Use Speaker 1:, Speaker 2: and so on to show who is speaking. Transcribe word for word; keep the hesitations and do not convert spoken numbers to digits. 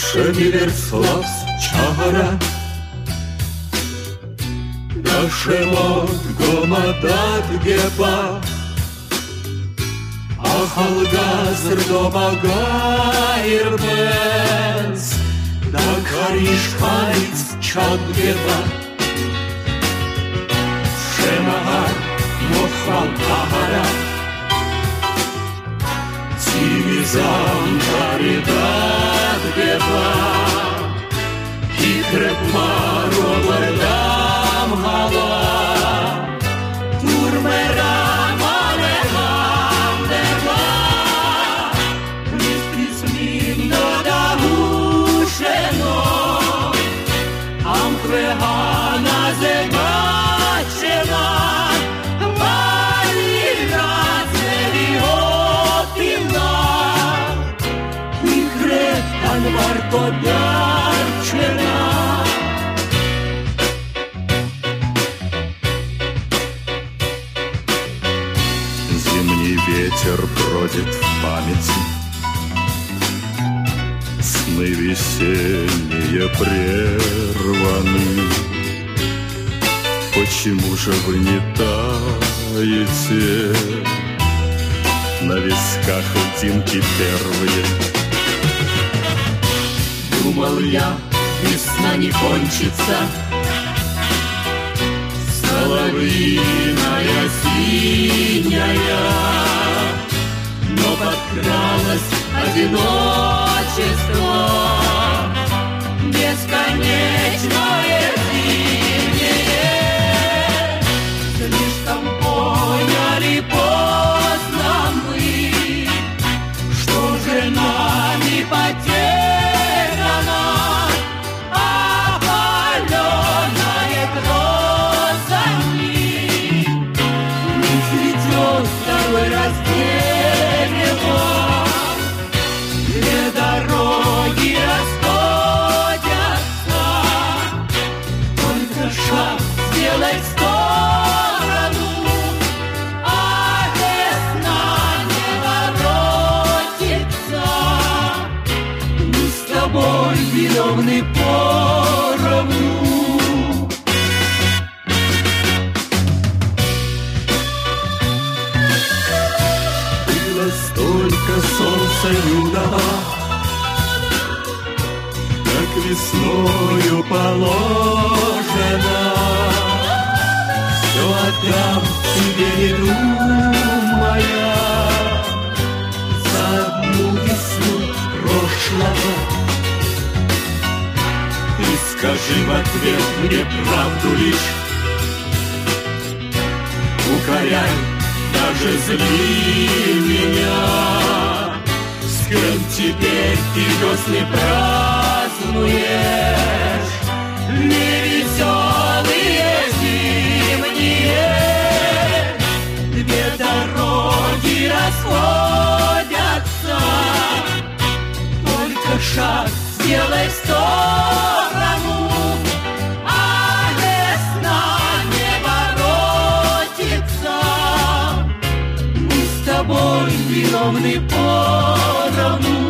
Speaker 1: Шевелерславсчара Дашемот гомадат геба Ахалгазр домагайр бенс Да кариш хариц чад геба Шемагар мохал ахара Цивизам таридат геба Хитреп маровардам гала Турмерам алехам деба Листисмин додагушено Амхвегана зебачена Вали разеви отимна Хитреп анварто дарчена
Speaker 2: Ветер бродит в памяти, сны весенние прерваны. Почему же вы не таете? На висках льдинки первые.
Speaker 1: Думал я, весна не кончится, соловьиная синяя, но подкралось одиночество, бесконечное зимнее. Слишком поняли поздно мы, что же нами потеряно, опаленное грозами. Не цветет второй раз дерево, две дороги расходятся, только шаг сделай в сторону, а весна не воротится. Мы с тобой виновны поровну. Было столько солнца юного, как весною положено. Все отдам тебе, не думая, за одну весну прошлого. Ты скажи в ответ мне правду лишь, укоряй, даже зли меня. С кем теперь ты весны празднуешь? Невеселые зимние, две дороги расходятся, только шаг сделай в сторону, а весна не воротится. Мы с тобой виновны поровну.